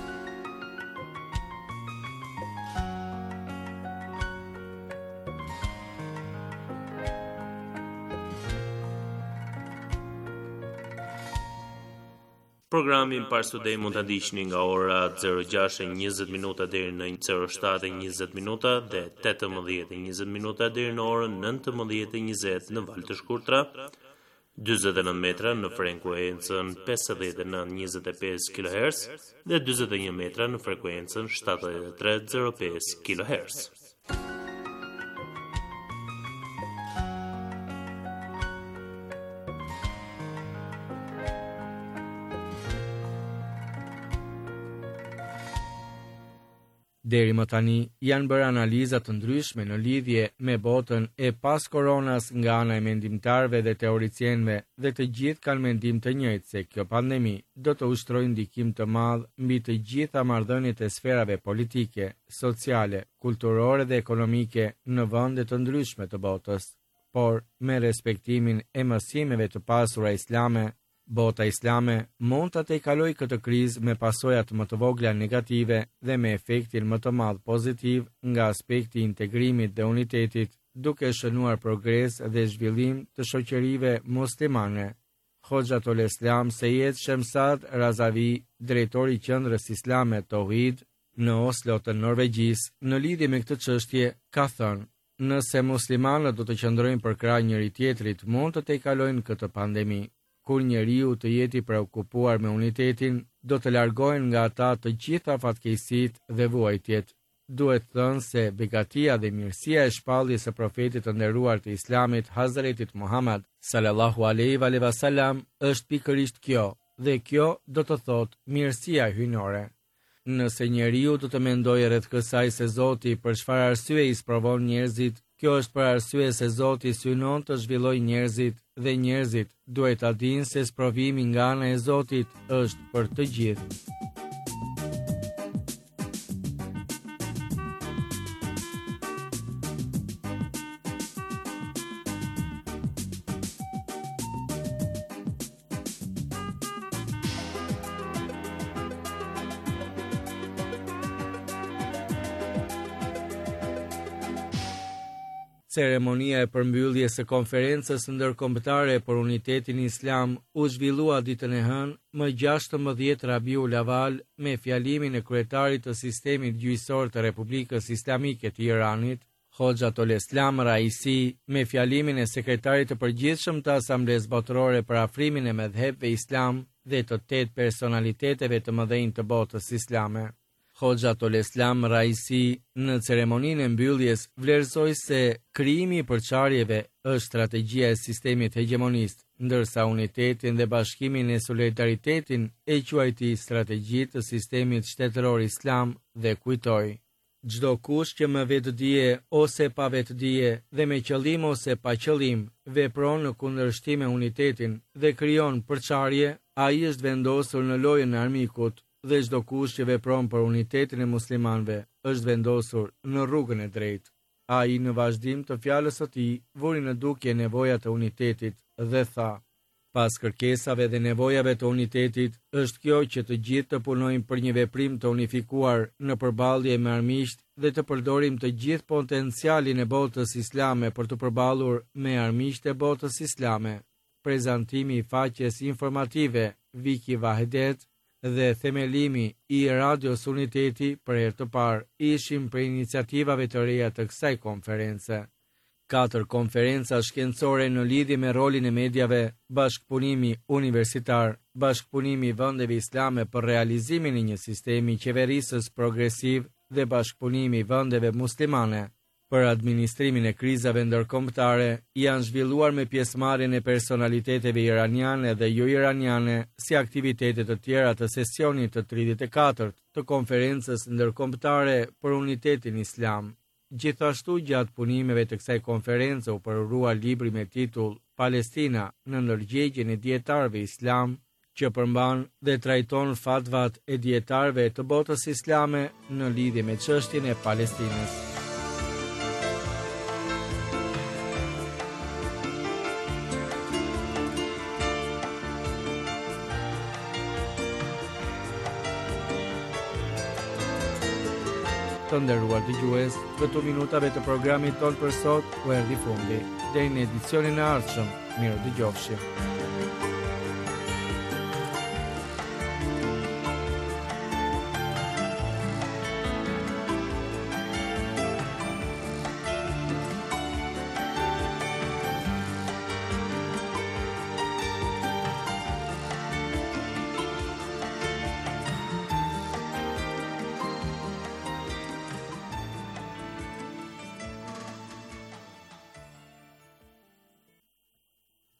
Programin Parstudej mund të ndiqni nga ora 06:20 minuta deri në 07:20 minuta dhe 18:20 minuta deri në orën 19:20 në valë të shkurtra. 49 metra në frekuencën 5925 kHz dhe 41 metra në frekuencën 7305 kHz. Deri më tani janë bërë analiza të ndryshme në lidhje me botën e pas koronas nga ana e mendimtarëve dhe teoricienëve, dhe të gjithë kanë mendim të njëjtë se kjo pandemi do të ushtrojë ndikim të madh mbi të gjitha marrëdhëniet e sferave politike, sociale, kulturore dhe ekonomike në vende të ndryshme të botës, por me respektimin e mësimeve të pasura islame. Bota islame mund të tejkaloj këtë krizë me pasojat më të vogla negative dhe me efektin më të madh pozitiv nga aspekti i integrimit dhe unitetit, duke shënuar progres dhe zhvillim të shoqërive muslimane. Hoxhatul Islam Sejed Shemsad Razavi, drejtori i Qendrës Islame Tauhid në Oslo të Norvegjisë, në lidhje me këtë çështje, ka thënë: nëse muslimanët do të qëndrojnë për krah njëri tjetrit, mund të tejkalojnë këtë pandemi. Kur njeriu të jeti preokupuar me unitetin, do të largohen nga ata të gjitha fatkeqësitë dhe vuajtjet. Duhet thënë se begatia dhe mirësia e shpalljes së profetit të nderuar të Islamit, Hazretit Muhammad sallallahu alaihi wasallam, është pikërisht kjo, dhe kjo do të thotë mirësia hyjnore. Nëse njeriu do të mendojë rreth kësaj se Zoti për çfarë arsye i sprovon njerëzit, kjo është për arsye se Zoti synon të zhvillojë njerëzit, dhe njerëzit duhet ta dinë se sprovimi nga ana e Zotit është për të gjithë. Ceremonia e përmbylljes së konferencës ndërkombëtare për unitetin islam u zhvillua ditën e hënë, më 16 Rabiul Awal, me fjalimin e kryetarit të sistemit gjyqësor të Republikës Islamike të Iranit, Hoxhatul Islam Raisi, me fjalimin e sekretarit të përgjithshëm të Asamblesë Botërore për afrimin e medhhebëve islam dhe të 8 personaliteteve të mëdhenj të botës islame. Hoxhatul Islam Raisi në ceremoninë e mbylljes vlerësoi se krijimi i përçarjeve është strategjia e sistemit hegemonist, ndërsa unitetin dhe bashkimin e solidaritetin e quajti strategji të sistemit shtetëror islam dhe kujtoi: çdo kush që me vetdije ose pa vetdije dhe me qëllim ose pa qëllim vepron në kundërshtim me unitetin dhe krijon përçarje, ai është vendosur në lojën e armikut, dhe çdo kush që vepron për unitetin e muslimanëve është vendosur në rrugën e drejtë. Ai në vazhdim të fjalës së tij vuri në dukje nevojat e unitetit dhe tha: pas kërkesave dhe nevojave të unitetit, është kjo që të gjithë të punojmë për një veprim të unifikuar në përballje me armiqt dhe të përdorim të gjithë potencialin e botës islame për të përballur me armiqt e botës islame. Prezantimi i faqes informative Viki Vahedet dhe themelimi i Radios Uniteti për herë të parë ishin për iniciativave të reja të kësaj konference. 4 konferenca shkencore në lidhje me rolin e mediave, bashkëpunimi universitar, bashkëpunimi i vendeve islame për realizimin e një sistemi qeverisës progresiv dhe bashkëpunimi i vendeve muslimane për administrimin e krizave ndërkombëtare janë zhvilluar me pjesëmarrjen e personaliteteve iraniane dhe jo iraniane, si aktivitete të tjera të sesionit të 34 të konferencës ndërkombëtare për unitetin islam. Gjithashtu, gjatë punimeve të kësaj konference u përurua libri me titull Palestina në ndërgjegjen e dietarëve islam, që përmban dhe trajton fatvat e dietarëve të botës islame në lidhje me çështjen e Palestinës. Të nderuar dëgjues, këto minutave të programit ton për sot u erdhi fundi. Deri në edicionin e ardhshëm, mirë dëgjofshim.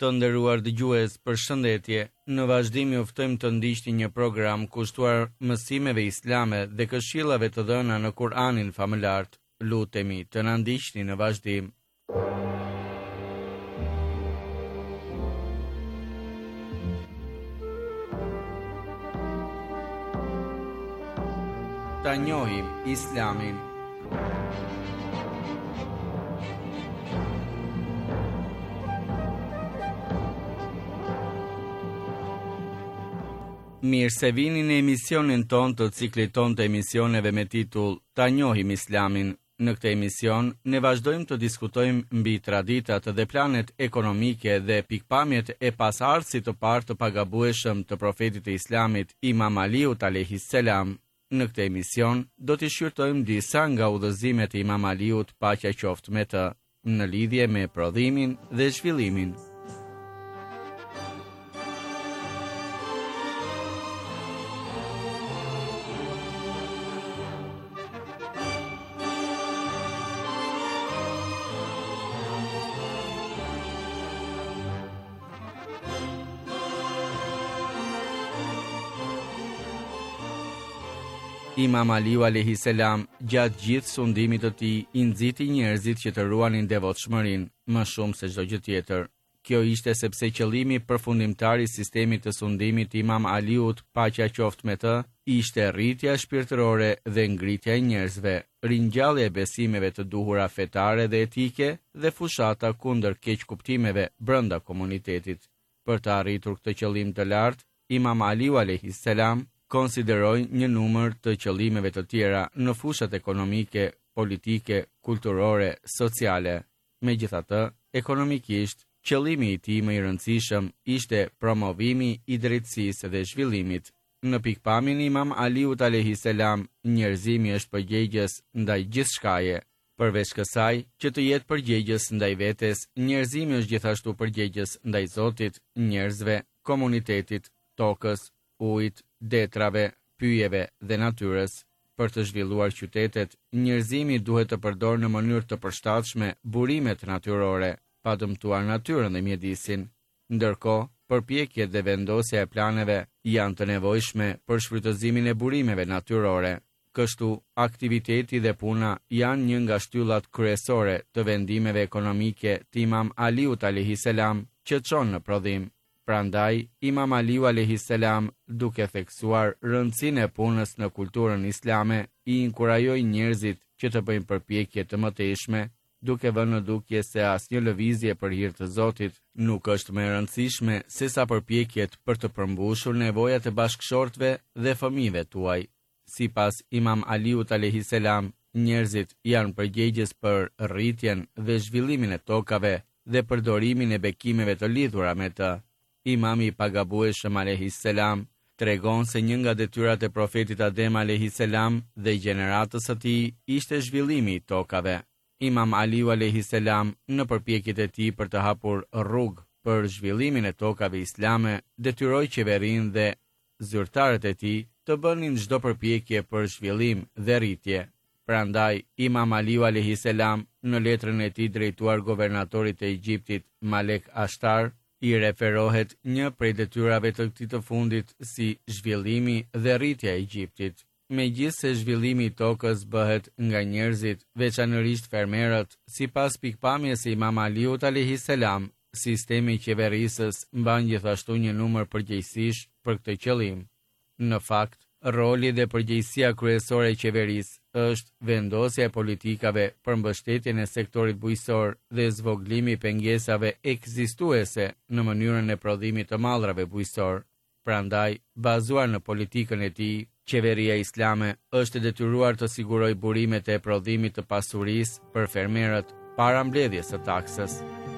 Të nderuar dëgjues, përshëndetje. Në vazhdim ju ftojmë të ndiqni një program kushtuar mësimeve islame dhe këshillave të dhëna në Kur'anin famëlar. Lutemi të na ndiqni në vazhdim. Ta njohim Islamin. Mirë se vini në emisionin ton të ciklit ton të emisioneve me titull Ta njohim Islamin. Në këtë emision, ne vazhdojmë të diskutojmë mbi traditat dhe planet ekonomike dhe pikpamjet e pasardhësit të parë të pagabueshëm të profetit e Islamit, Imam Aliut alayhis salam. Në këtë emision, do t'i shqyrtojmë disa nga udhëzimet e Imam Aliut, paqja qoftë me të, në lidhje me prodhimin dhe zhvillimin. Imam Aliu alayhis salam, gjatë gjithë sundimit të tij, i nxiti njerëzit që të ruanin devotshmërinë më shumë se çdo gjë tjetër. Kjo ishte sepse qëllimi përfundimtar i sistemit të sundimit të Imam Aliut, paqja qoftë me të, ishte rritja shpirtërore dhe ngritja e njerëzve, ringjallja e besimeve të duhura fetare dhe etike dhe fushata kundër keqkuptimeve brenda komunitetit. Për të arritur këtë qëllim të lartë, Imam Aliu alayhis salam konsideroj një numër të qëllimeve të tjera në fushat ekonomike, politike, kulturore, sociale. Megjithatë, ekonomikisht, qëllimi i tij më i rëndësishëm ishte promovimi i drejtësisë dhe zhvillimit. Në pikpamjen e Imam Aliut alayhis salam, njerëzimi është përgjegjës ndaj gjithçkaje. Përveç kësaj, që të jetë përgjegjës ndaj vetes, njerëzimi është gjithashtu përgjegjës ndaj Zotit, njerëzve, komunitetit, tokës, ujit, detrave, pyjeve dhe natyrës. Për të zhvilluar qytetet, njerëzimi duhet të përdorë në mënyrë të përshtatshme burimet natyrore, pa dëmtuar natyrën dhe mjedisin. Ndërkohë, përpjekjet dhe vendosja e planeve janë të nevojshme për shfrytëzimin e burimeve natyrore. Kështu, aktiviteti dhe puna janë një nga shtyllat kryesore të vendimeve ekonomike të Imam Aliut alayhis salam që çon në prodhim. Prandaj, Imam Aliu alayhis salam, duke theksuar rëndësinë e punës në kulturën islame, i inkurajoi njerëzit që të bëjnë përpjekje të mëtejshme, duke vënë në dukje se asnjë lëvizje për hir të Zotit nuk është më e rëndësishme se sa përpjekjet për të përmbushur nevojat e bashkëshortëve dhe fëmijëve tuaj. Sipas Imam Aliut alayhis salam, njerëzit janë përgjegjës për rritjen dhe zhvillimin e tokave dhe përdorimin e bekimeve të lidhura me të. Imami i pagabueshëm alayhis salam tregon se një nga detyrat e profetit Adem alayhis salam dhe gjeneratës së tij ishte zhvillimi i tokave. Imam Aliu alayhis salam, në përpjekjet e tij për të hapur rrugë për zhvillimin e tokave islame, detyroi qeverinë dhe zyrtarët e tij të bënin çdo përpjekje për zhvillim dhe rritje. Prandaj, Imam Aliu alayhis salam, në letrën e tij drejtuar guvernatorit të Egjiptit Malek Ashtar, i referohet një prej detyrave të këtij të fundit si zhvillimi dhe rritja e Egjiptit. Megjithse zhvillimi i tokës bëhet nga njerëzit, veçanërisht fermerët, sipas pikpamjes së Imam Aliut alayhis salam, sistemi i qeverisës mban gjithashtu një numër përgjegjësish për këtë qëllim. Në fakt, roli dhe përgjegjësia kryesore e qeverisë është vendosja e politikave për mbështetjen e sektorit bujqësor dhe zvoglimi i pengesave ekzistuese në mënyrën e prodhimit të mallrave bujqësor. Prandaj, bazuar në politikën e tij, qeveria islame është e detyruar të sigurojë burimet e prodhimit të pasurisë për fermerët para mbledhjes së taksës.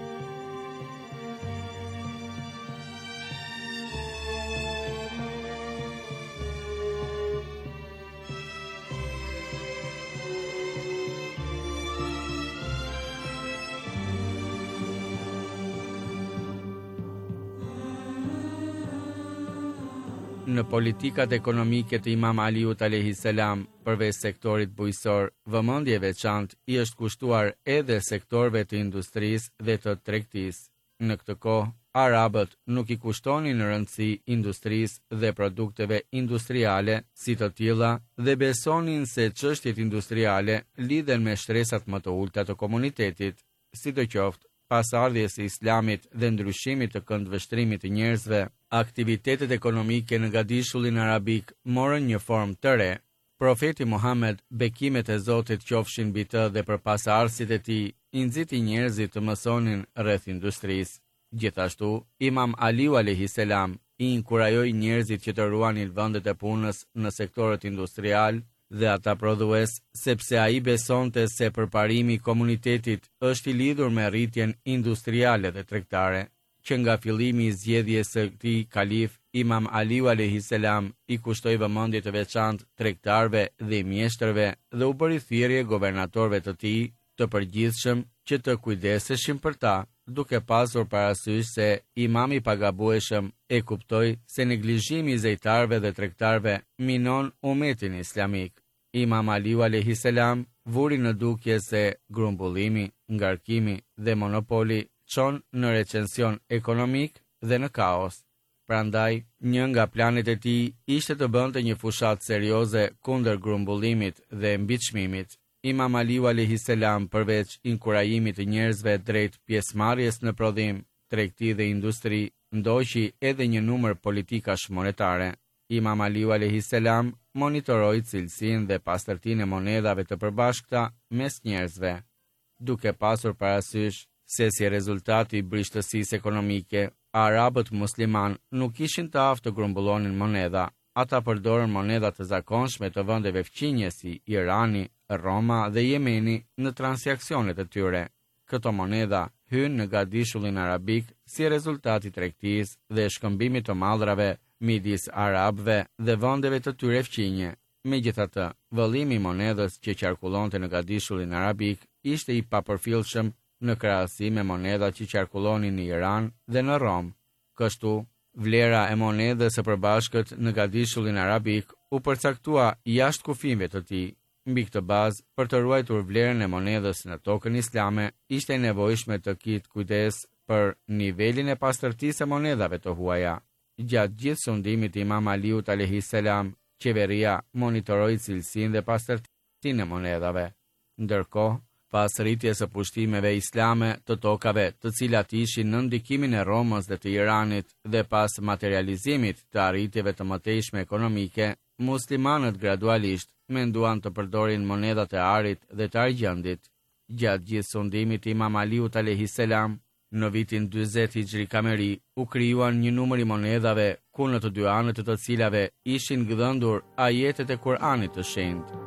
Në politikat ekonomike të Imam Aliut alayhis salam, përveç sektorit bujqësor, vëmendje veçantë i është kushtuar edhe sektorëve të industrisë dhe të tregtisë. Në këtë kohë, arabët nuk i kushtonin rëndësi industrisë dhe produkteve industriale si të tilla dhe besonin se çështjet industriale lidhen me shtresat më të ulta të komunitetit, sidoqoftë pas ardhjes së Islamit dhe ndryshimit të këndvështrimit të njerëzve, aktivitetet ekonomike në Gadishullin Arabik morën një formë të re. Profeti Muhammed, bekimet e Zotit qofshin mbi të dhe për pasardhësit e tij, i nxiti njerëzit të mësonin rreth industrisë. Gjithashtu, Imam Aliu alayhis salam i inkurajoi njerëzit që të ruanin vendet e punës në sektorët industrial dhe ata prodhues, sepse ai besonte se përparimi i komunitetit është i lidhur me rritjen industriale dhe tregtare, që nga fillimi i zgjedhjes së këtij kalif, Imam Aliu alayhis salam i kushtoi vëmendje të veçantë tregtarëve dhe mjeshtërve dhe u bëri thirrje governatorëve të tij të përgjithshëm që të kujdeseshin për ta, duke pasur parasysh se imami pagabueshëm e kuptoi se neglizhimi i zejtarëve dhe tregtarëve minon umetin islamik. Imam Aliu alayhis salam vuri në dukje se grumbullimi, ngarkimi dhe monopoli çon në recension ekonomik dhe në kaos. Prandaj, një nga planet e tij ishte të bënte një fushat serioze kundër grumbullimit dhe mbiçmimit. Imam Aliu alayhis salam, përveç inkurajimit të njerëzve drejt pjesëmarrjes në prodhim, tregti dhe industri, ndoqi edhe një numër politikash monetare. Imam Aliu alayhis salam monitoroi cilësinë dhe pastërtinë e monedhave të përbashkëta mes njerëzve, duke pasur parasysh se si rezultati i brishtësisë ekonomike, arabët musliman nuk ishin të aftë të grumbullonin monedha. Ata përdorën monedha të zakonshme të vendeve fqinje si Irani, Roma dhe Jemeni në transaksionet e tyre. Këto monedha hynë në Gadishullin Arabik si rezultati tregtisë dhe shkëmbimit të mallrave midis arabëve dhe vendeve të tyre fqinje. Megjithatë, vëllimi i monedhës që qarkullonte në Gadishullin Arabik ishte i papërfillshëm në krahasim me monedhat që qarkullonin në Iran dhe në Rom. Kështu, vlera e monedhës së përbashkët në Gadishullin Arabik u përcaktua jashtë kufijve të tij. Mbi këtë bazë, për të ruajtur vlerën e monedhës në tokën islame, ishte e nevojshme të kitë kujdes për nivelin e pastërtisë së monedhave të huaja. Gjatë gjithë sundimit të Imam Aliut alayhis salam, qeveria monitoroi cilësinë dhe pastërtinë e monedhave. Ndërkohë, pas rritjes së pushtimeve islame të tokave, të cilat ishin në ndikimin e Romës dhe të Iranit, dhe pas materializimit të arritjeve të mëtejshme ekonomike, muslimanët gradualisht menduan të përdorin monedhat e arit dhe të argjendit. Gjatë gjithë sundimit të Imam Aliut alayhis salam, në vitin 40 Hijri Kameri, u krijuan një numër i monedhave ku në të dy anët të cilave ishin gdhëndur ajetet e Kur'anit të shenjtë.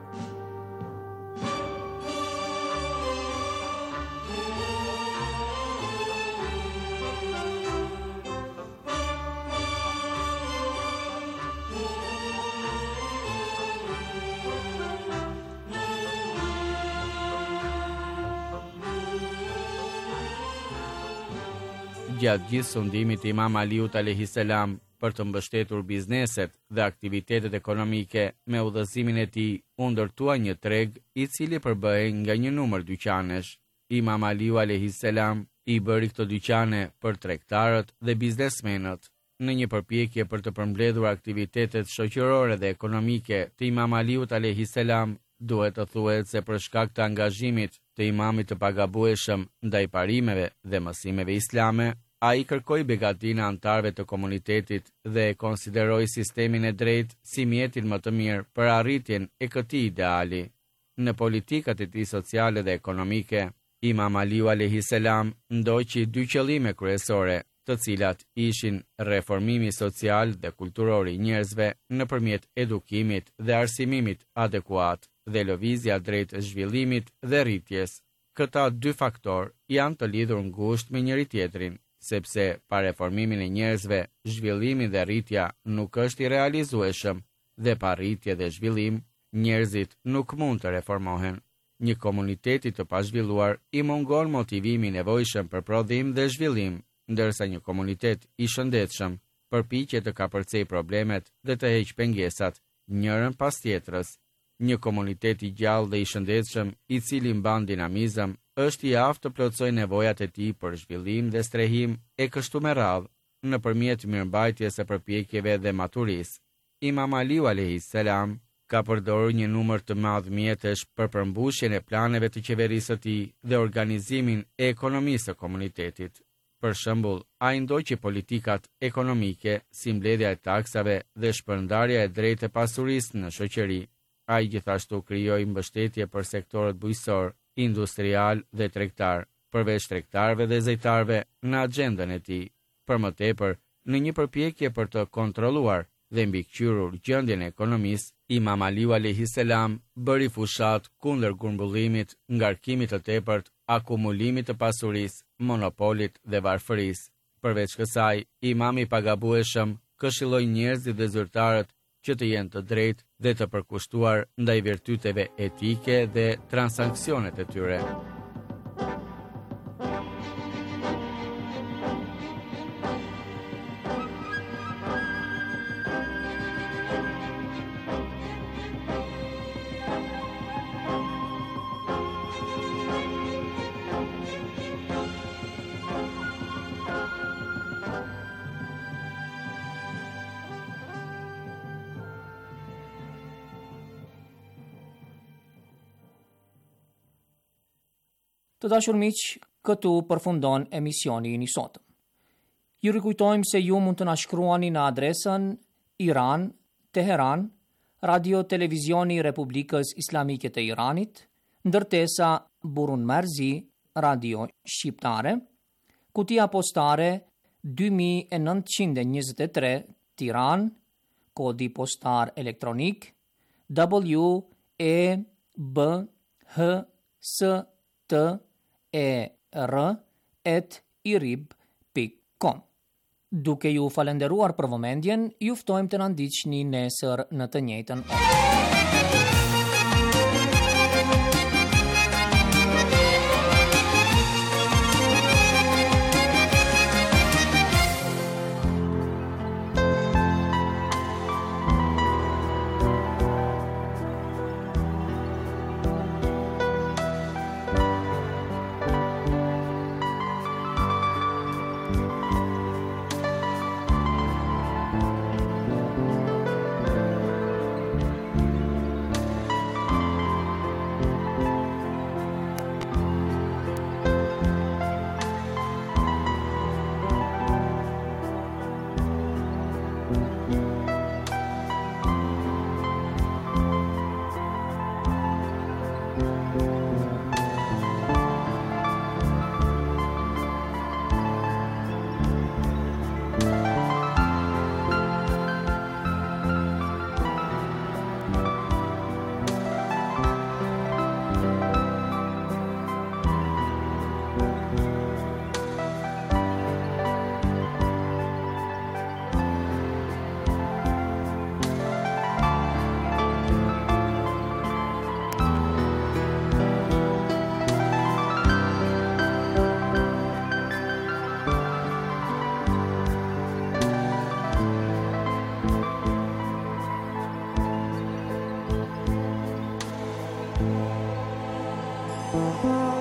Gjatë gjithë sundimit të Imam Aliut alayhis salam për të mbështetur bizneset dhe aktivitetet ekonomike me udhëzimin e tij, u ndërtua një treg i cili përbëhej nga një numër dyqanesh. Imam Aliu alayhis salam i bëri këto dyqane për tregtarët dhe biznesmenët. Në një përpjekje për të përmbledhur aktivitetet shoqërore dhe ekonomike të Imam Aliut alayhis salam, duhet të thuhet se për shkak të angazhimit të imamit të pagabueshëm ndaj parimeve dhe mësimeve islame, ai kërkoi begatinë anëtarëve të komunitetit dhe e konsideroi sistemin e drejtë si mjetin më të mirë për arritjen e këtij ideali. Në politikat e tij sociale dhe ekonomike, Imam Aliu alayhis salam ndoqi dy qëllime kryesore, të cilat ishin reformimi social dhe kulturor i njerëzve nëpërmjet edukimit dhe arsimimit adekuat dhe lëvizja drejt zhvillimit dhe rritjes. Këta dy faktor janë të lidhur ngushtë me njëri tjetrin, sepse pa reformimin e njerëzve, zhvillimi dhe rritja nuk është i realizueshëm dhe pa rritje dhe zhvillim, njerëzit nuk mund të reformohen. Një komuniteti të pazhvilluar i mungon motivimi i nevojshëm për prodhim dhe zhvillim, ndërsa një komunitet i shëndetshëm përpiqet të kapërcej problemet dhe të heqë pengesat njërën pas tjetrës. Një komunitet i gjallë dhe i shëndetshëm, i cili mban dinamizëm, është i aftë të plotësojë nevojat e tij për zhvillim dhe strehim e kështu me radhë, nëpërmjet mirëmbajtjes së përpjekjeve dhe maturisë. Imam Aliu alayhis salam ka përdorur një numër të madh mjetesh për përmbushjen e planeve të qeverisë së tij dhe organizimin e ekonomisë së komunitetit. Për shembull, ai ndoqi politikat ekonomike si mbledhja e taksave dhe shpërndarja e drejtë e pasurisë në shoqëri. Ai gjithashtu krijoi mbështetje për sektorët bujqësor, industrial dhe tregtar, përveç tregtarëve dhe zejtarëve në agjendën e tij. Për më tepër, në një përpjekje për të kontrolluar dhe mbikëqyrur gjendjen e ekonomisë, Imam Aliu alayhis salam bëri fushat kundër grumbullimit, ngarkimit të tepërt, akumulimit të pasurisë, monopolit dhe varfërisë. Përveç kësaj, imami i pagabueshëm këshilloi njerëzit dhe zyrtarët që të jenë të drejtë dhe të përkushtuar ndaj virtyteve etike dhe transaksionet e tyre. Të dashur miq, këtu përfundon emisioni i sotëm. Ju rikujtojmë se ju mund të na shkruani në adresën Iran, Teheran, Radio Televizioni i Republikës Islamike të Iranit, ndërtesa Burun Merzi, Radio Shqiptare, kutia postare 2923 Tiran, kodi postar elektronik WEBHSTER@irib.com. Duke ju falenderuar për vëmendjen, ju ftojmë të na ndiqni nesër në të njëjtën orë. Thank you.